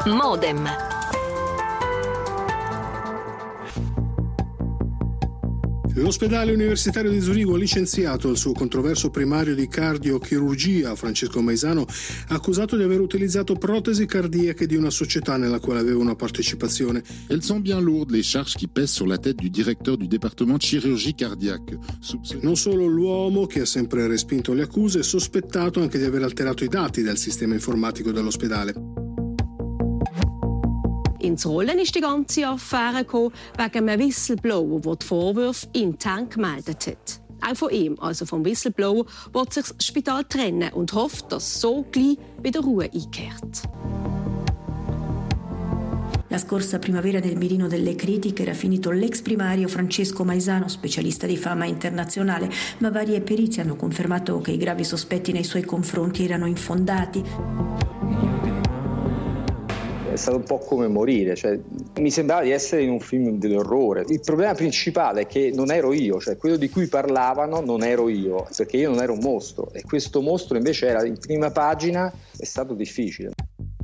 Modem. L'ospedale universitario di Zurigo ha licenziato il suo controverso primario di cardiochirurgia, Francesco Maisano, accusato di aver utilizzato protesi cardiache di una società nella quale aveva una partecipazione. Elles sont bien lourdes les charges qui pèsent sur la tête du directeur du département de chirurgie cardiaque. Non solo l'uomo, che ha sempre respinto le accuse, è sospettato anche di aver alterato i dati del sistema informatico dell'ospedale. Ins Rollen ist die ganze Affäre gekommen wegen einem Whistleblower, der die Vorwürfe intern gemeldet hat. Auch von ihm, also vom Whistleblower, will sich das Spital trennen und hofft, dass so gleich wieder Ruhe einkehrt. La scorsa primavera nel mirino delle critiche era finito l'ex primario Francesco Maisano, specialista di fama internazionale, ma varie perizie hanno confermato che i gravi sospetti nei suoi confronti erano infondati. È stato un po' come morire, cioè, mi sembrava di essere in un film dell'orrore. Il problema principale è che non ero io, cioè quello di cui parlavano non ero io, perché io non ero un mostro e questo mostro invece era in prima pagina. È stato difficile.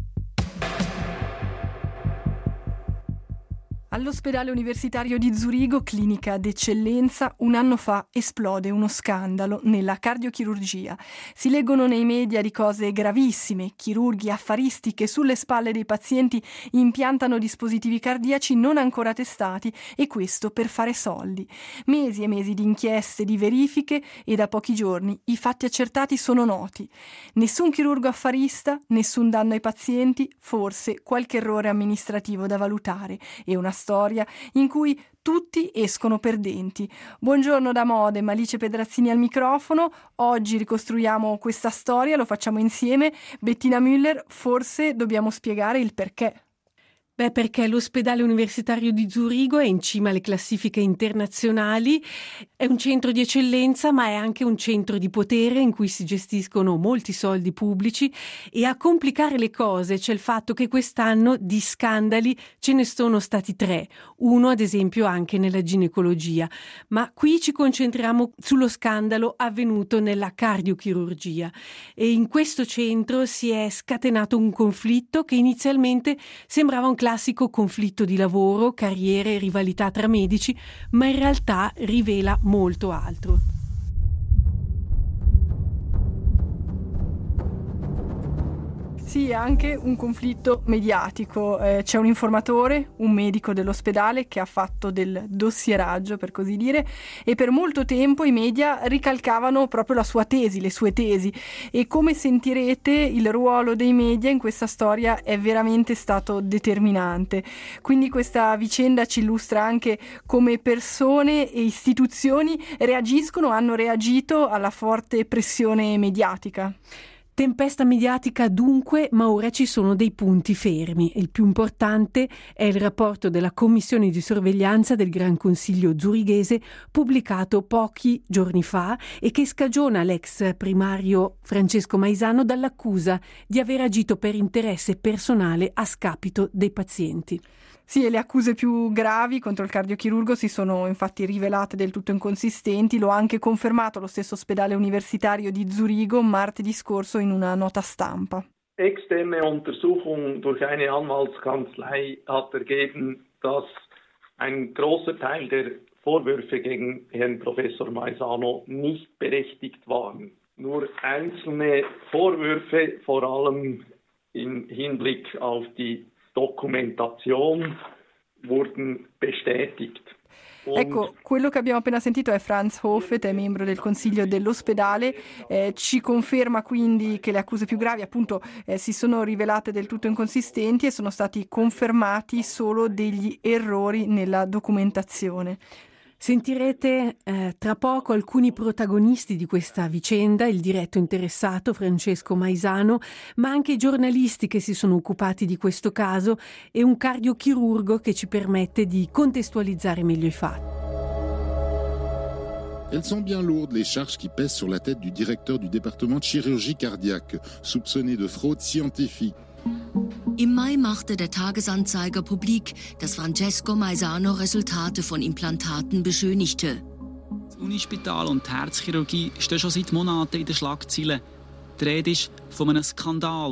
All'ospedale universitario di Zurigo, clinica d'eccellenza, un anno fa esplode uno scandalo nella cardiochirurgia. Si leggono nei media di cose gravissime, chirurghi affaristi che sulle spalle dei pazienti impiantano dispositivi cardiaci non ancora testati e questo per fare soldi. Mesi e mesi di inchieste, di verifiche e da pochi giorni i fatti accertati sono noti. Nessun chirurgo affarista, nessun danno ai pazienti, forse qualche errore amministrativo da valutare e una storia in cui tutti escono perdenti. Buongiorno da Modem, Alice Pedrazzini al microfono. Oggi ricostruiamo questa storia, lo facciamo insieme. Bettina Müller, forse dobbiamo spiegare il perché. Beh, perché l'ospedale universitario di Zurigo è in cima alle classifiche internazionali, è un centro di eccellenza, ma è anche un centro di potere in cui si gestiscono molti soldi pubblici e a complicare le cose c'è il fatto che quest'anno di scandali ce ne sono stati 3, uno ad esempio anche nella ginecologia, ma qui ci concentriamo sullo scandalo avvenuto nella cardiochirurgia e in questo centro si è scatenato un conflitto che inizialmente sembrava un classico conflitto di lavoro, carriere e rivalità tra medici, ma in realtà rivela molto altro. Sì, anche un conflitto mediatico. C'è un informatore, un medico dell'ospedale che ha fatto del dossieraggio, per così dire, e per molto tempo i media ricalcavano proprio la sua tesi, le sue tesi. E come sentirete, il ruolo dei media in questa storia è veramente stato determinante. Quindi questa vicenda ci illustra anche come persone e istituzioni hanno reagito alla forte pressione mediatica. Tempesta mediatica dunque, ma ora ci sono dei punti fermi. Il più importante è il rapporto della Commissione di sorveglianza del Gran Consiglio zurighese pubblicato pochi giorni fa e che scagiona l'ex primario Francesco Maisano dall'accusa di aver agito per interesse personale a scapito dei pazienti. Sì, e le accuse più gravi contro il cardiochirurgo si sono infatti rivelate del tutto inconsistenti, lo ha anche confermato lo stesso ospedale universitario di Zurigo martedì scorso in una nota stampa. Externe Untersuchung durch eine Anwaltskanzlei hat ergeben, dass ein großer Teil der Vorwürfe gegen Herrn Professor Maisano nicht berechtigt waren. Nur einzelne Vorwürfe, vor allem im Hinblick auf die Dokumentation, wurden bestätigt. Ecco, quello che abbiamo appena sentito è Franz Hofet, è membro del consiglio dell'ospedale, ci conferma quindi che le accuse più gravi appunto si sono rivelate del tutto inconsistenti e sono stati confermati solo degli errori nella documentazione. Sentirete tra poco alcuni protagonisti di questa vicenda, il diretto interessato Francesco Maisano, ma anche i giornalisti che si sono occupati di questo caso e un cardiochirurgo che ci permette di contestualizzare meglio i fatti. Elles sont bien lourdes les charges qui pèsent sur la tête du directeur du département de chirurgie cardiaque, soupçonné de fraude scientifique. Im Mai machte der Tagesanzeiger publik, dass Francesco Maisano Resultate von Implantaten beschönigte. Das Unispital und die Herzchirurgie stehen schon seit Monaten in den Schlagzeilen. Die Rede ist von einem Skandal.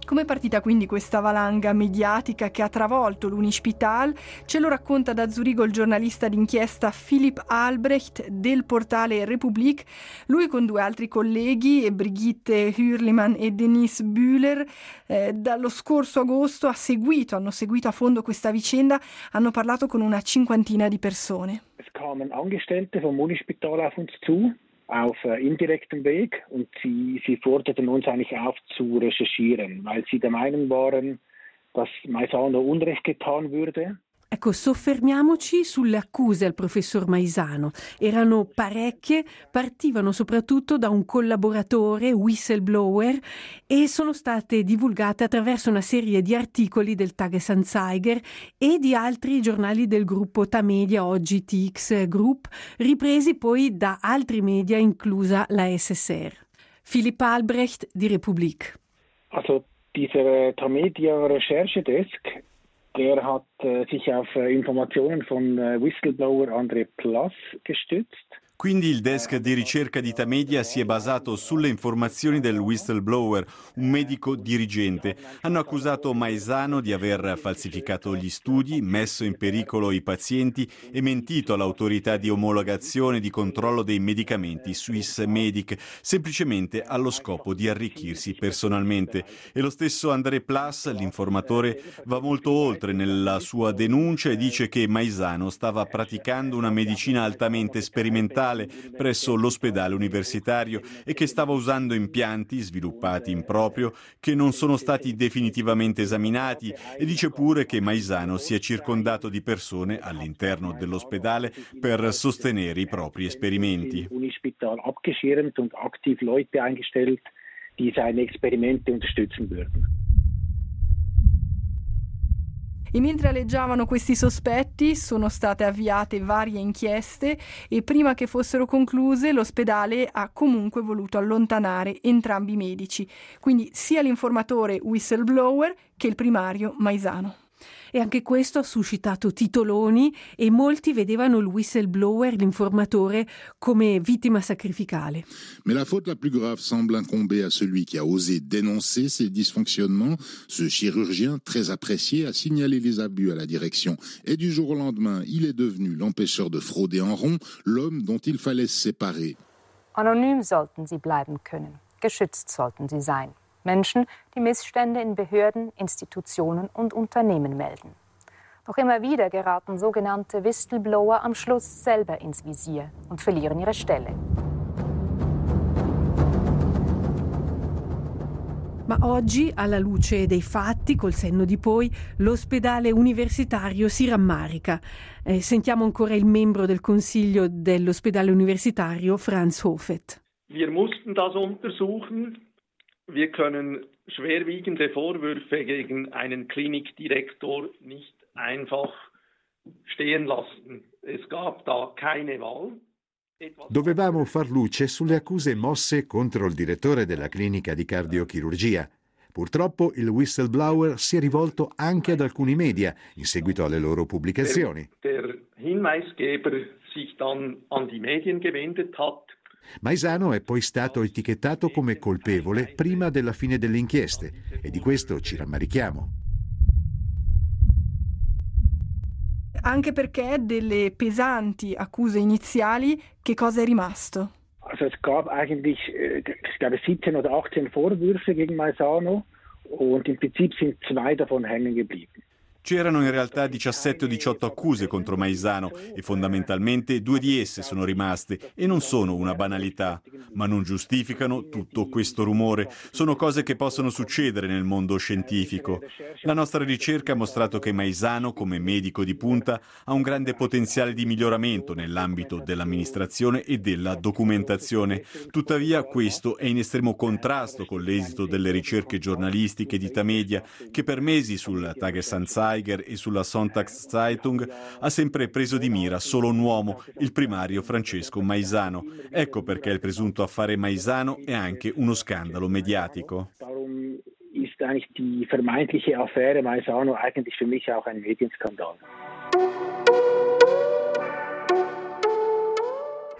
Com'è partita quindi questa valanga mediatica che ha travolto l'Unispital? Ce lo racconta da Zurigo il giornalista d'inchiesta Philipp Albrecht del portale Republik. Lui con due altri colleghi, Brigitte Hürlimann e Denise Bühler, dallo scorso agosto hanno seguito a fondo questa vicenda, hanno parlato con una cinquantina di persone. Es kamen Angestellte vom Unispital auf uns zu, auf indirektem Weg, und sie forderten uns eigentlich auf zu recherchieren, weil sie der Meinung waren, dass Maisano Unrecht getan würde. Ecco, soffermiamoci sulle accuse al professor Maisano. Erano parecchie, partivano soprattutto da un collaboratore, whistleblower, e sono state divulgate attraverso una serie di articoli del Tagesanzeiger e di altri giornali del gruppo Tamedia, oggi TX Group, ripresi poi da altri media, inclusa la SSR. Philipp Albrecht di Republik. Also dieser Tamedia Recherchedesk, der hat sich auf Informationen von Whistleblower André Plass gestützt. Quindi il desk di ricerca di Tamedia si è basato sulle informazioni del whistleblower, un medico dirigente. Hanno accusato Maisano di aver falsificato gli studi, messo in pericolo i pazienti e mentito all'autorità di omologazione e di controllo dei medicamenti Swissmedic, semplicemente allo scopo di arricchirsi personalmente. E lo stesso André Plass, l'informatore, va molto oltre nella sua denuncia e dice che Maisano stava praticando una medicina altamente sperimentale presso l'ospedale universitario e che stava usando impianti sviluppati in proprio che non sono stati definitivamente esaminati, e dice pure che Maisano si è circondato di persone all'interno dell'ospedale per sostenere i propri esperimenti. Unispital abgeschirmt und aktiv Leute eingestellt, die seine Experimente unterstützen würden. E mentre aleggiavano questi sospetti sono state avviate varie inchieste e prima che fossero concluse l'ospedale ha comunque voluto allontanare entrambi i medici, quindi sia l'informatore whistleblower che il primario Maisano. E anche questo ha suscitato titoloni e molti vedevano il whistleblower, l'informatore, come vittima sacrificale. Mais la faute la plus grave semble incomber à celui qui a osé dénoncer ces dysfonctionnements. Ce chirurgien très apprécié a signalé les abus à la direction et du jour au lendemain, il est devenu l'empêcheur de frauder en rond, l'homme dont il fallait se séparer. Anonym sollten sie bleiben können. Geschützt sollten sie sein. Menschen, die Missstände in Behörden, Institutionen und Unternehmen melden. Doch immer wieder geraten sogenannte Whistleblower am Schluss selber ins Visier und verlieren ihre Stelle. Ma oggi, alla luce dei fatti, col senno di poi, l'ospedale universitario si rammarica. Sentiamo ancora il membro del consiglio dell'ospedale universitario, Franz Hofet. Wir mussten das untersuchen. Wir können schwerwiegende Vorwürfe gegen einen Klinikdirektor nicht einfach stehen lassen. Es gab da keine Wahl. Dovevamo far luce sulle accuse mosse contro il direttore della clinica di cardiochirurgia. Purtroppo il whistleblower si è rivolto anche ad alcuni media in seguito alle loro pubblicazioni. Der Hinweisgeber sich dann an die Medien gewendet hat. Maisano è poi stato etichettato come colpevole prima della fine delle inchieste e di questo ci rammarichiamo. Anche perché delle pesanti accuse iniziali, che cosa è rimasto? Also es gab eigentlich, ich glaube 17 oder 18 Vorwürfe gegen Maisano und im Prinzip sind 2 davon hängen geblieben. C'erano in realtà 17 o 18 accuse contro Maisano e fondamentalmente 2 di esse sono rimaste e non sono una banalità, ma non giustificano tutto questo rumore. Sono cose che possono succedere nel mondo scientifico. La nostra ricerca ha mostrato che Maisano, come medico di punta, ha un grande potenziale di miglioramento nell'ambito dell'amministrazione e della documentazione. Tuttavia questo è in estremo contrasto con l'esito delle ricerche giornalistiche di Tamedia, che per mesi sul Tagesanzeiger e sulla Sonntagszeitung ha sempre preso di mira solo un uomo, il primario Francesco Maisano. Ecco perché il presunto affare Maisano è anche uno scandalo mediatico. Darum ist eigentlich die vermeintliche Affäre Maisano eigentlich für mich auch ein Medienskandal.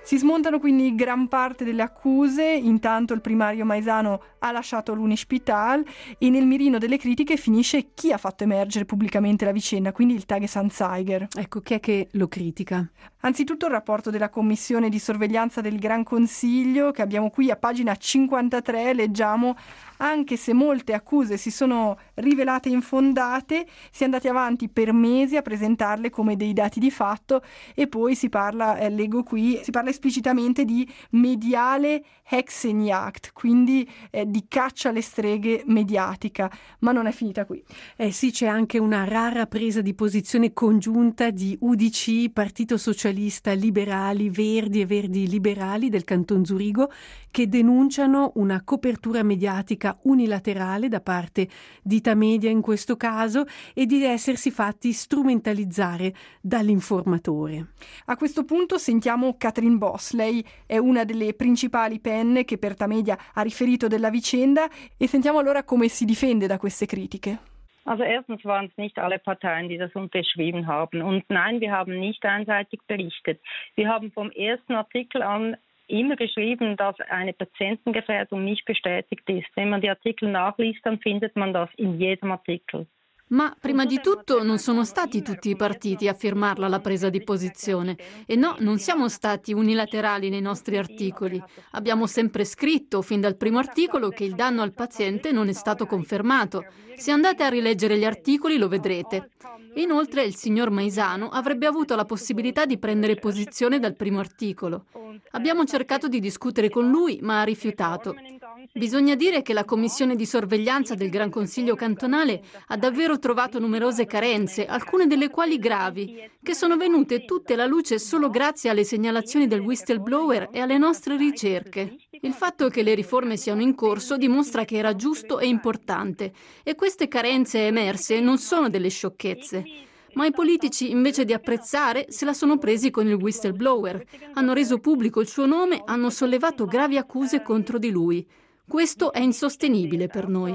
Si smontano quindi gran parte delle accuse, intanto il primario Maisano ha lasciato l'Unispital e nel mirino delle critiche finisce chi ha fatto emergere pubblicamente la vicenda, quindi il Tagesanzeiger. Ecco, chi è che lo critica? Anzitutto il rapporto della Commissione di sorveglianza del Gran Consiglio, che abbiamo qui a pagina 53, leggiamo: anche se molte accuse si sono rivelate infondate, si è andati avanti per mesi a presentarle come dei dati di fatto e poi si parla, leggo qui, si parla esplicitamente di mediale Hexenjagd, quindi di caccia alle streghe mediatica, ma non è finita qui. Sì, c'è anche una rara presa di posizione congiunta di UDC, Partito Socialista, Liberali, Verdi e Verdi Liberali del Canton Zurigo, che denunciano una copertura mediatica unilaterale da parte di Itamedia in questo caso e di essersi fatti strumentalizzare dall'informatore. A questo punto sentiamo Katrin Boss, lei è una delle principali penne che per Tamedia ha riferito della vicenda e sentiamo allora come si difende da queste critiche. Also erstens waren es nicht alle Parteien, die das unterschrieben haben. Und nein, wir haben nicht einseitig berichtet. Wir haben vom ersten Artikel an immer geschrieben, dass eine Patientengefährdung nicht bestätigt ist. Wenn man die Artikel nachliest, dann findet man das in jedem Artikel. Ma prima di tutto non sono stati tutti i partiti a firmarla la presa di posizione e no, non siamo stati unilaterali nei nostri articoli. Abbiamo sempre scritto fin dal primo articolo che il danno al paziente non è stato confermato. Se andate a rileggere gli articoli lo vedrete. Inoltre il signor Maisano avrebbe avuto la possibilità di prendere posizione dal primo articolo. Abbiamo cercato di discutere con lui, ma ha rifiutato. Bisogna dire che la commissione di sorveglianza del Gran Consiglio cantonale ha davvero trovato numerose carenze, alcune delle quali gravi, che sono venute tutte alla luce solo grazie alle segnalazioni del whistleblower e alle nostre ricerche. Il fatto che le riforme siano in corso dimostra che era giusto e importante, e queste carenze emerse non sono delle sciocchezze. Ma i politici, invece di apprezzare, se la sono presi con il whistleblower, hanno reso pubblico il suo nome, hanno sollevato gravi accuse contro di lui. Questo è insostenibile per noi.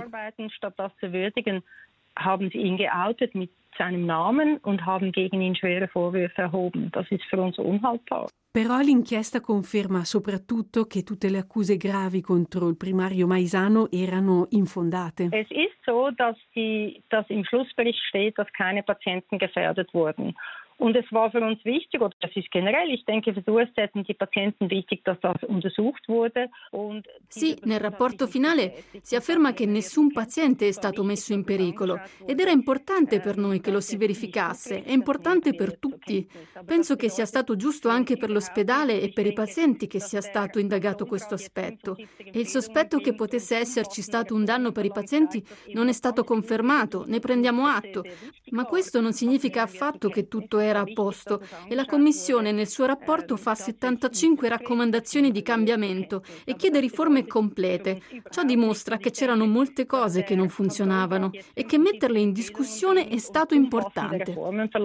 Haben sie ihn geoutet mit seinem Namen und haben gegen ihn schwere Vorwürfe erhoben. Das ist für uns unhaltbar. Però l'inchiesta conferma soprattutto che tutte le accuse gravi contro il primario Maisano erano infondate. Es ist so, dass im Schlussbericht steht, dass keine Patienten gefährdet wurden. Und es war für uns wichtig, oder das ist generell, ich denke, für die USZ sind die Patienten wichtig, dass das untersucht wurde. Sì, nel rapporto finale si afferma che nessun paziente è stato messo in pericolo ed era importante per noi che lo si verificasse, è importante per tutti. Penso che sia stato giusto anche per l'ospedale e per i pazienti che sia stato indagato questo aspetto. E il sospetto che potesse esserci stato un danno per i pazienti non è stato confermato, ne prendiamo atto, ma questo non significa affatto che tutto era a posto e la Commissione nel suo rapporto fa 75 raccomandazioni di cambiamento e chiede riforme complete. Ciò dimostra che c'erano molte cose che non funzionavano e che metterle in discussione è stato importante.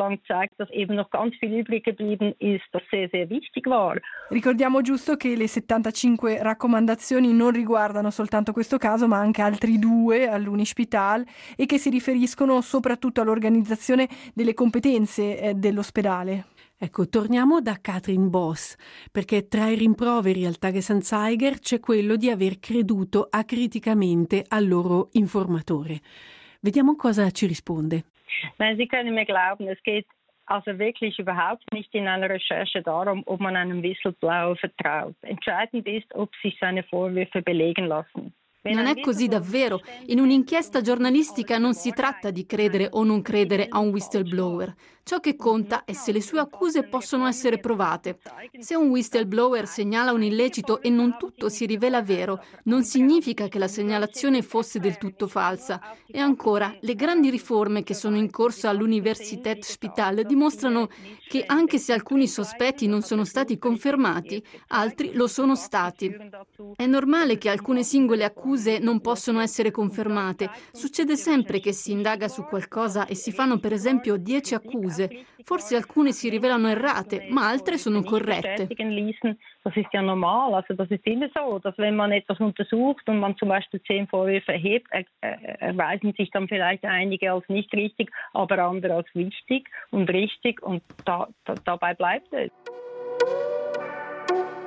Ricordiamo giusto che le 75 raccomandazioni non riguardano soltanto questo caso, ma anche altri 2 all'Unispital e che si riferiscono soprattutto all'organizzazione delle competenze dell'ospedale. Ecco, torniamo da Katrin Boss, perché tra i rimproveri al Tagesanzeiger c'è quello di aver creduto acriticamente al loro informatore. Vediamo cosa ci risponde. Nein, Sie können mir glauben, es geht also wirklich überhaupt nicht in einer Recherche darum, ob man einem Whistleblower vertraut. Entscheidend ist, ob sich seine Vorwürfe belegen lassen. Non è così davvero. In un'inchiesta giornalistica non si tratta di credere o non credere a un whistleblower. Ciò che conta è se le sue accuse possono essere provate. Se un whistleblower segnala un illecito e non tutto si rivela vero, non significa che la segnalazione fosse del tutto falsa. E ancora, le grandi riforme che sono in corso all'Universitätsspital dimostrano che anche se alcuni sospetti non sono stati confermati, altri lo sono stati. È normale che alcune singole accuse non possono essere confermate. Succede sempre che si indaga su qualcosa e si fanno per esempio 10 accuse. Forse alcune si rivelano errate, ma altre sono corrette. Das ist ja normal. Also das ist immer so, dass wenn man etwas untersucht und man zum Beispiel 10 Vorwürfe erhebt, erweisen sich dann vielleicht einige als nicht richtig, aber andere als wichtig und richtig und dabei bleibt es.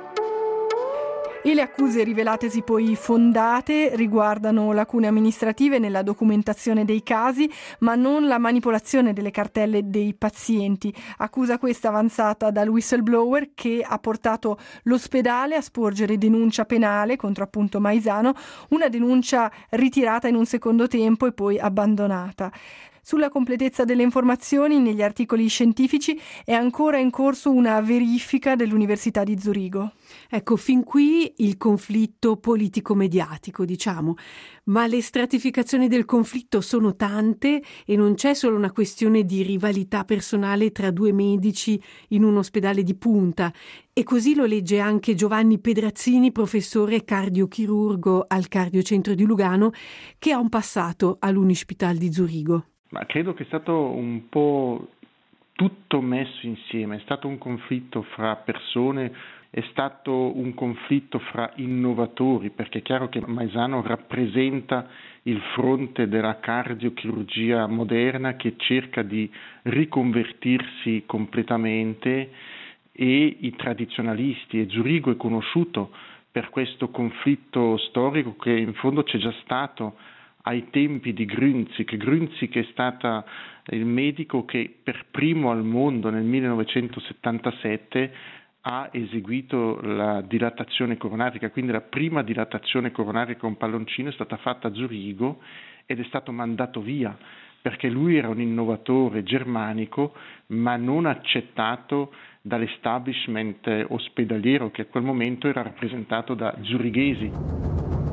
E le accuse rivelatesi poi fondate riguardano lacune amministrative nella documentazione dei casi, ma non la manipolazione delle cartelle dei pazienti. Accusa questa avanzata dal whistleblower che ha portato l'ospedale a sporgere denuncia penale contro appunto Maisano, una denuncia ritirata in un secondo tempo e poi abbandonata. Sulla completezza delle informazioni negli articoli scientifici è ancora in corso una verifica dell'Università di Zurigo. Ecco, fin qui il conflitto politico-mediatico, diciamo, ma le stratificazioni del conflitto sono tante e non c'è solo una questione di rivalità personale tra due medici in un ospedale di punta. E così lo legge anche Giovanni Pedrazzini, professore cardiochirurgo al Cardiocentro di Lugano, che ha un passato all'Unispital di Zurigo. Ma credo che è stato un po' tutto messo insieme, è stato un conflitto fra persone, è stato un conflitto fra innovatori, perché è chiaro che Maisano rappresenta il fronte della cardiochirurgia moderna che cerca di riconvertirsi completamente, e i tradizionalisti, e Zurigo è conosciuto per questo conflitto storico che in fondo c'è già stato ai tempi di Grünzig è stata il medico che per primo al mondo nel 1977 ha eseguito la dilatazione coronarica, quindi la prima dilatazione coronarica con palloncino è stata fatta a Zurigo ed è stato mandato via perché lui era un innovatore germanico ma non accettato dall'establishment ospedaliero che a quel momento era rappresentato da zurighesi.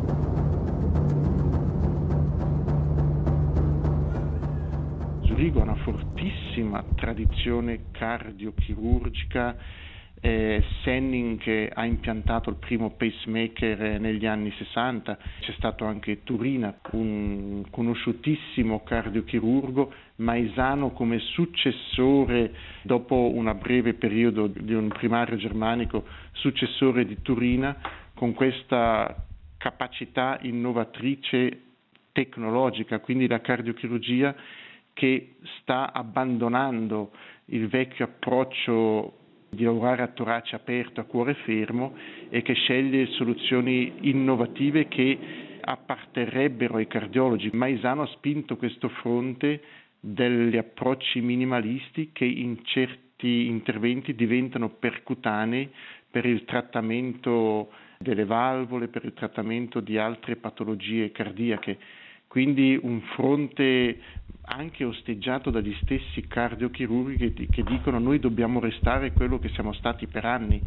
Zurigo ha una fortissima tradizione cardiochirurgica, Senning ha impiantato il primo pacemaker negli anni 60, c'è stato anche Turina, un conosciutissimo cardiochirurgo, Maisano come successore, dopo un breve periodo di un primario germanico, successore di Turina, con questa capacità innovatrice tecnologica, quindi la cardiochirurgia che sta abbandonando il vecchio approccio di lavorare a torace aperto, a cuore fermo, e che sceglie soluzioni innovative che apparterrebbero ai cardiologi. Maisano ha spinto questo fronte degli approcci minimalisti che in certi interventi diventano percutanei per il trattamento delle valvole, per il trattamento di altre patologie cardiache. Quindi un fronte anche osteggiato dagli stessi cardiochirurghi che dicono noi dobbiamo restare quello che siamo stati per anni.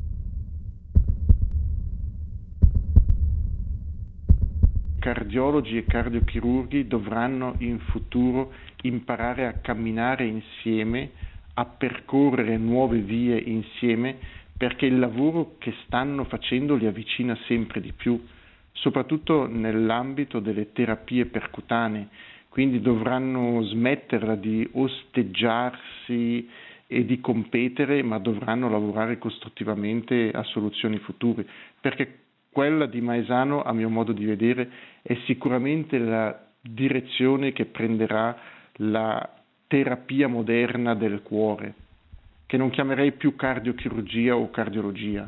Cardiologi e cardiochirurghi dovranno in futuro imparare a camminare insieme, a percorrere nuove vie insieme, perché il lavoro che stanno facendo li avvicina sempre di più, soprattutto nell'ambito delle terapie percutanee, quindi dovranno smetterla di osteggiarsi e di competere, ma dovranno lavorare costruttivamente a soluzioni future, perché quella di Maisano, a mio modo di vedere, è sicuramente la direzione che prenderà la terapia moderna del cuore, che non chiamerei più cardiochirurgia o cardiologia.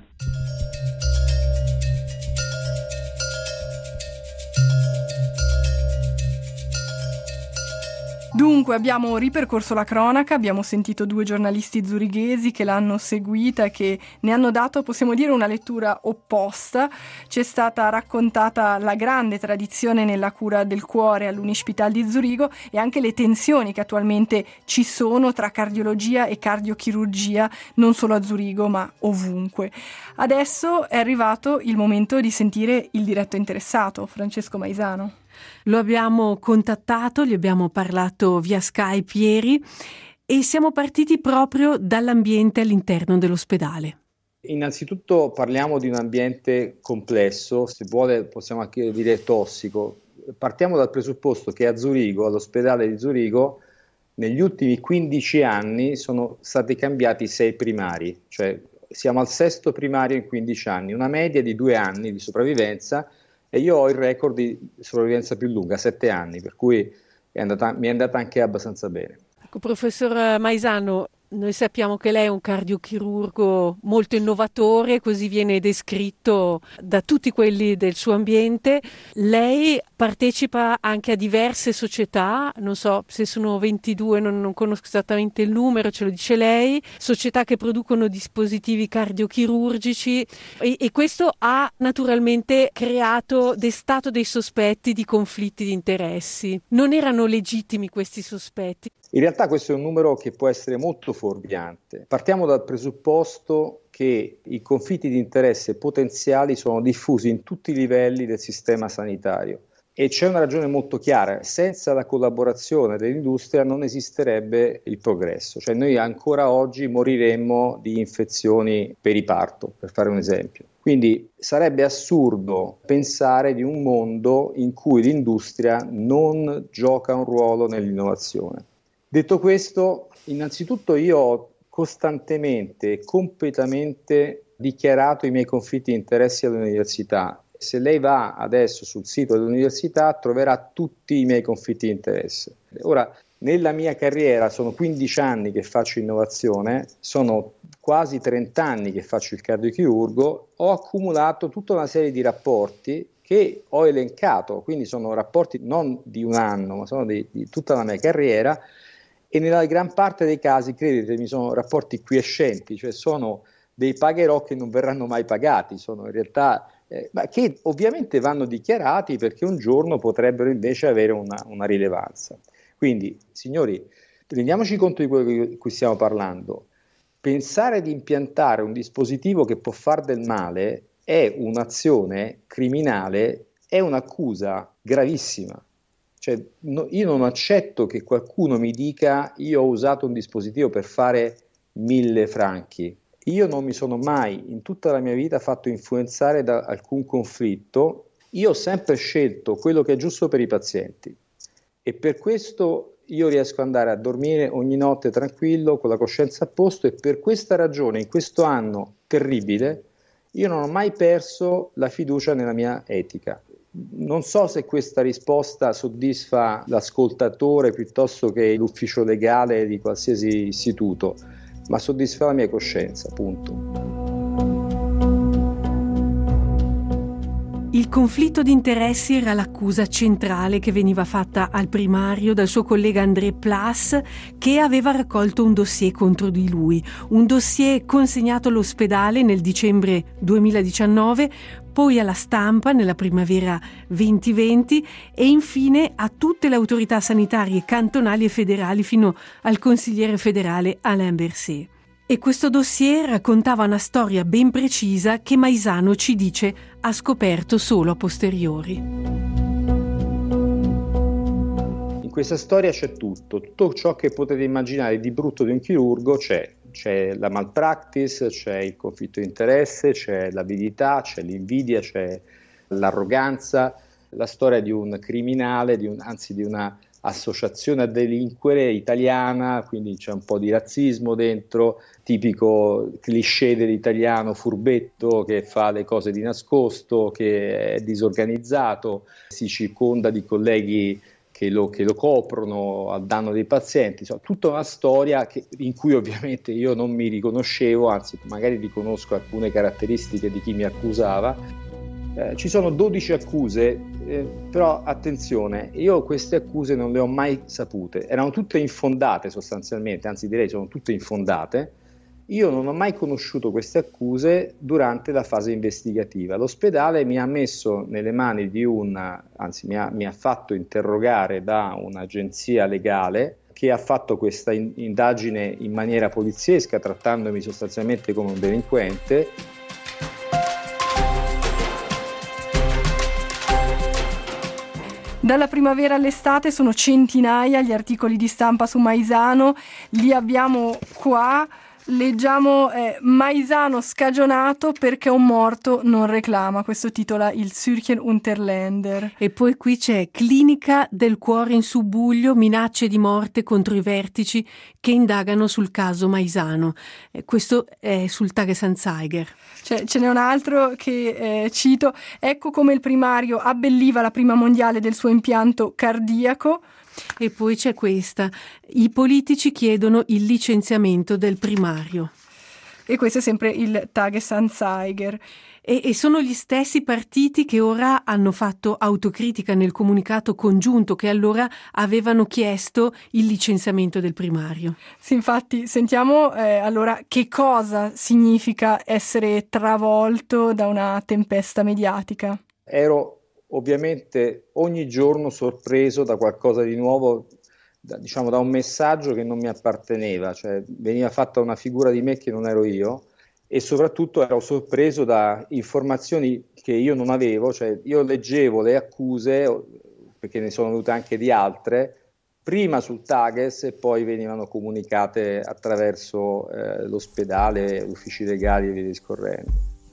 Dunque abbiamo ripercorso la cronaca, abbiamo sentito due giornalisti zurighesi che l'hanno seguita e che ne hanno dato, possiamo dire, una lettura opposta. C'è stata raccontata la grande tradizione nella cura del cuore all'Unispital di Zurigo e anche le tensioni che attualmente ci sono tra cardiologia e cardiochirurgia, non solo a Zurigo ma ovunque. Adesso è arrivato il momento di sentire il diretto interessato, Francesco Maisano. Lo abbiamo contattato, gli abbiamo parlato via Skype ieri e siamo partiti proprio dall'ambiente all'interno dell'ospedale. Innanzitutto parliamo di un ambiente complesso, se vuole possiamo anche dire tossico. Partiamo dal presupposto che a Zurigo, all'ospedale di Zurigo, negli ultimi 15 anni sono stati cambiati 6 primari, cioè siamo al 6° primario in 15 anni, una media di 2 anni di sopravvivenza. E io ho il record di sopravvivenza più lunga, 7 anni, per cui mi è andata anche abbastanza bene. Ecco, professor Maisano, Noi sappiamo che lei è un cardiochirurgo molto innovatore, così viene descritto da tutti quelli del suo ambiente. Lei partecipa anche a diverse società, non so se sono 22, non conosco esattamente il numero, ce lo dice lei, società che producono dispositivi cardiochirurgici e questo ha naturalmente destato dei sospetti di conflitti di interessi. Non erano legittimi questi sospetti? In realtà questo è un numero che può essere molto fuorviante. Partiamo dal presupposto che i conflitti di interesse potenziali sono diffusi in tutti i livelli del sistema sanitario e c'è una ragione molto chiara: senza la collaborazione dell'industria non esisterebbe il progresso, cioè noi ancora oggi moriremmo di infezioni periparto, per fare un esempio. Quindi sarebbe assurdo pensare di un mondo in cui l'industria non gioca un ruolo nell'innovazione. Detto questo, innanzitutto io ho costantemente e completamente dichiarato i miei conflitti di interessi all'università. Se lei va adesso sul sito dell'università troverà tutti i miei conflitti di interesse. Ora, nella mia carriera sono 15 anni che faccio innovazione, sono quasi 30 anni che faccio il cardiochirurgo, ho accumulato tutta una serie di rapporti che ho elencato, quindi sono rapporti non di un anno, ma sono di tutta la mia carriera, e nella gran parte dei casi, credetemi, sono rapporti quiescenti, cioè sono dei pagherò che non verranno mai pagati, sono in realtà, ma che ovviamente vanno dichiarati perché un giorno potrebbero invece avere una rilevanza. Quindi, signori, rendiamoci conto di quello di cui stiamo parlando. Pensare di impiantare un dispositivo che può far del male è un'azione criminale, è un'accusa gravissima. Cioè, io non accetto che qualcuno mi dica io ho usato un dispositivo per fare 1000 franchi. Io non mi sono mai in tutta la mia vita fatto influenzare da alcun conflitto. Io ho sempre scelto quello che è giusto per i pazienti e per questo io riesco ad andare a dormire ogni notte tranquillo, con la coscienza a posto, e per questa ragione in questo anno terribile io non ho mai perso la fiducia nella mia etica. Non so se questa risposta soddisfa l'ascoltatore piuttosto che l'ufficio legale di qualsiasi istituto, ma soddisfa la mia coscienza, punto. Il conflitto di interessi era l'accusa centrale che veniva fatta al primario dal suo collega André Plas, che aveva raccolto un dossier contro di lui, un dossier consegnato all'ospedale nel dicembre 2019, poi alla stampa nella primavera 2020 e infine a tutte le autorità sanitarie cantonali e federali fino al consigliere federale Alain Berset. E questo dossier raccontava una storia ben precisa che Maisano ci dice ha scoperto solo a posteriori. In questa storia c'è tutto ciò che potete immaginare di brutto di un chirurgo c'è la malpractice, c'è il conflitto di interesse, c'è l'avidità, c'è l'invidia, c'è l'arroganza, la storia di un criminale, di una associazione a delinquere italiana, quindi c'è un po' di razzismo dentro, tipico cliché dell'italiano furbetto che fa le cose di nascosto, che è disorganizzato, si circonda di colleghi che lo coprono a danno dei pazienti, insomma, tutta una storia in cui ovviamente io non mi riconoscevo, anzi magari riconosco alcune caratteristiche di chi mi accusava. Ci sono 12 accuse, però attenzione, io queste accuse non le ho mai sapute, erano tutte infondate sostanzialmente, anzi direi sono tutte infondate. Io non ho mai conosciuto queste accuse durante la fase investigativa. L'ospedale mi ha messo nelle mani di mi ha fatto interrogare da un'agenzia legale che ha fatto questa indagine in maniera poliziesca, trattandomi sostanzialmente come un delinquente. Dalla primavera all'estate sono centinaia gli articoli di stampa su Maisano, li abbiamo qua. Leggiamo Maisano scagionato perché un morto non reclama, questo titola il Zürcher Unterländer. E poi qui c'è clinica del cuore in subbuglio, minacce di morte contro i vertici che indagano sul caso Maisano. Questo è sul Tagesanzeiger. Ce n'è un altro che cito: ecco come il primario abbelliva la prima mondiale del suo impianto cardiaco. E poi c'è questa: i politici chiedono il licenziamento del primario. E questo è sempre il Tagesanzeiger. E sono gli stessi partiti che ora hanno fatto autocritica nel comunicato congiunto, che allora avevano chiesto il licenziamento del primario. Sì, infatti, sentiamo allora che cosa significa essere travolto da una tempesta mediatica. Ero ovviamente ogni giorno sorpreso da qualcosa di nuovo, da un messaggio che non mi apparteneva, cioè veniva fatta una figura di me che non ero io. E soprattutto ero sorpreso da informazioni che io non avevo, cioè io leggevo le accuse, perché ne sono venute anche di altre, prima sul Tages e poi venivano comunicate attraverso l'ospedale, uffici legali e via discorrendo.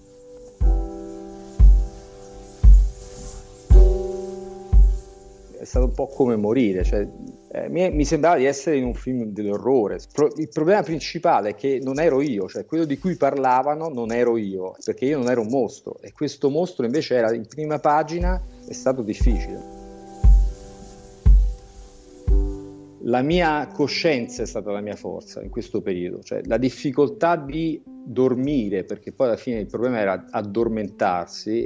È stato un po' come morire, cioè mi sembrava di essere in un film dell'orrore. Il problema principale è che non ero io, cioè quello di cui parlavano non ero io, perché io non ero un mostro e questo mostro invece era in prima pagina. È stato difficile. La mia coscienza è stata la mia forza in questo periodo, cioè la difficoltà di dormire, perché poi alla fine il problema era addormentarsi,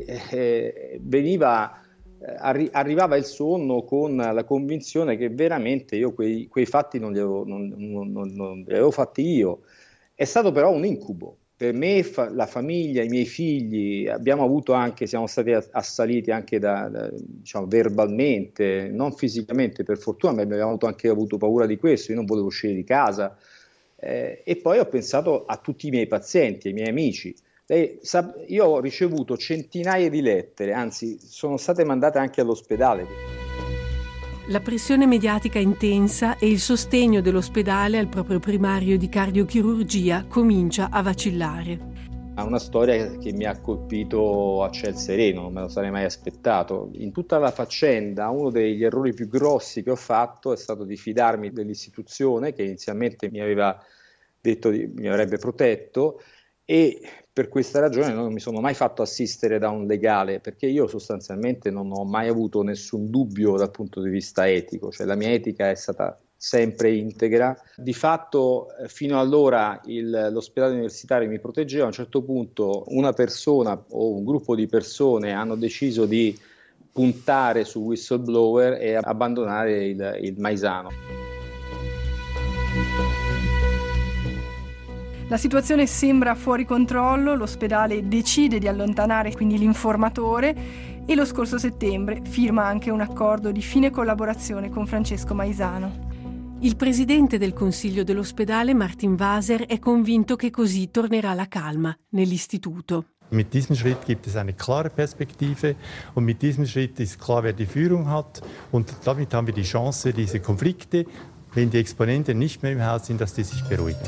arrivava il sonno con la convinzione che veramente io quei fatti non li avevo fatti io. È stato però un incubo per me, la famiglia, i miei figli. Siamo stati assaliti anche verbalmente, non fisicamente per fortuna, ma abbiamo anche avuto paura di questo. Io non volevo uscire di casa e poi ho pensato a tutti i miei pazienti, ai miei amici. Io ho ricevuto centinaia di lettere, anzi sono state mandate anche all'ospedale. La pressione mediatica intensa e il sostegno dell'ospedale al proprio primario di cardiochirurgia comincia a vacillare. È una storia che mi ha colpito a ciel sereno, non me lo sarei mai aspettato. In tutta la faccenda, uno degli errori più grossi che ho fatto è stato di fidarmi dell'istituzione che inizialmente mi aveva detto mi avrebbe protetto, e per questa ragione non mi sono mai fatto assistere da un legale, perché io sostanzialmente non ho mai avuto nessun dubbio dal punto di vista etico, cioè la mia etica è stata sempre integra. Di fatto fino allora l'ospedale universitario mi proteggeva. A un certo punto una persona o un gruppo di persone hanno deciso di puntare su whistleblower e abbandonare il Maisano. La situazione sembra fuori controllo, l'ospedale decide di allontanare quindi l'informatore e lo scorso settembre firma anche un accordo di fine collaborazione con Francesco Maisano. Il presidente del consiglio dell'ospedale, Martin Waser, è convinto che così tornerà la calma nell'istituto. Mit diesem Schritt gibt es eine klare Perspektive und mit diesem Schritt ist klar, wer die Führung hat und damit haben wir die Chance, diese Konflikte, wenn die Exponenten nicht mehr im Haus sind, dass die sich beruhigen.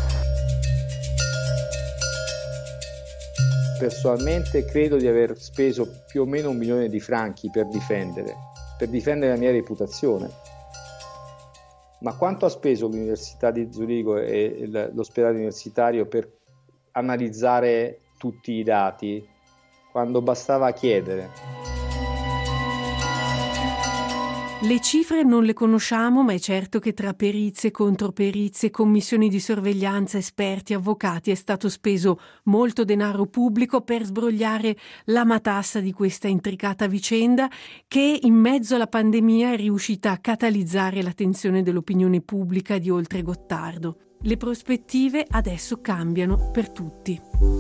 Personalmente credo di aver speso più o meno 1 milione di franchi per difendere la mia reputazione. Ma quanto ha speso l'Università di Zurigo e l'ospedale universitario per analizzare tutti i dati, quando bastava chiedere? Le cifre non le conosciamo, ma è certo che tra perizie, controperizie, commissioni di sorveglianza, esperti, avvocati è stato speso molto denaro pubblico per sbrogliare la matassa di questa intricata vicenda che in mezzo alla pandemia è riuscita a catalizzare l'attenzione dell'opinione pubblica di oltre Gottardo. Le prospettive adesso cambiano per tutti.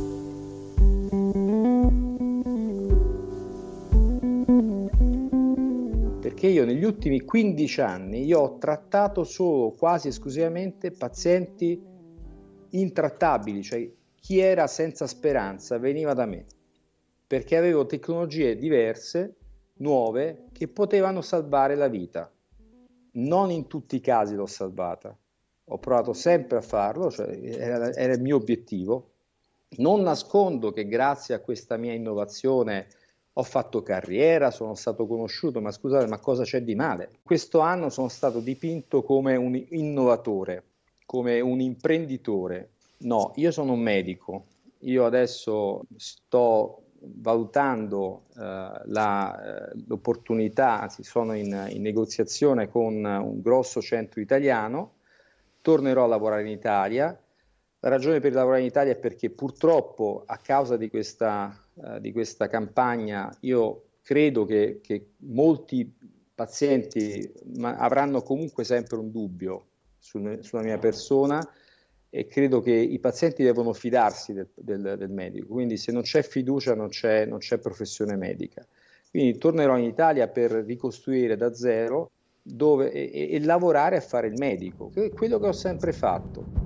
Perché io negli ultimi 15 anni ho trattato solo, quasi esclusivamente, pazienti intrattabili, cioè chi era senza speranza veniva da me, perché avevo tecnologie diverse, nuove, che potevano salvare la vita. Non in tutti i casi l'ho salvata, ho provato sempre a farlo, cioè era il mio obiettivo. Non nascondo che grazie a questa mia innovazione ho fatto carriera, sono stato conosciuto, ma scusate, ma cosa c'è di male? Questo anno sono stato dipinto come un innovatore, come un imprenditore. No, io sono un medico. Io adesso sto valutando l'opportunità, anzi sono in negoziazione con un grosso centro italiano, tornerò a lavorare in Italia. La ragione per lavorare in Italia è perché purtroppo a causa di questa campagna io credo che molti pazienti avranno comunque sempre un dubbio sulla mia persona, e credo che i pazienti devono fidarsi del medico, quindi se non c'è fiducia non c'è professione medica. Quindi tornerò in Italia per ricostruire da zero e lavorare a fare il medico, che è quello che ho sempre fatto.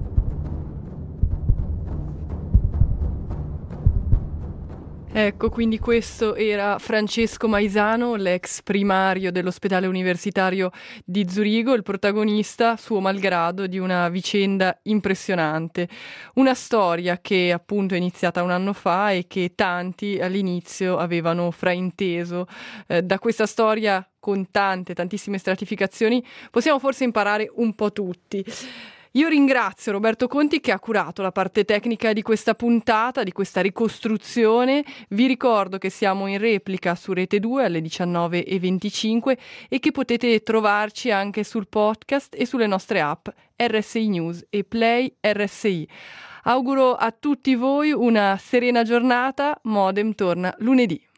Ecco, quindi questo era Francesco Maisano, l'ex primario dell'ospedale universitario di Zurigo, il protagonista, suo malgrado, di una vicenda impressionante. Una storia che appunto è iniziata un anno fa e che tanti all'inizio avevano frainteso. Da questa storia, con tantissime stratificazioni, possiamo forse imparare un po' tutti. Io ringrazio Roberto Conti che ha curato la parte tecnica di questa puntata, di questa ricostruzione. Vi ricordo che siamo in replica su Rete 2 alle 19:25 e che potete trovarci anche sul podcast e sulle nostre app RSI News e Play RSI. Auguro a tutti voi una serena giornata. Modem torna lunedì.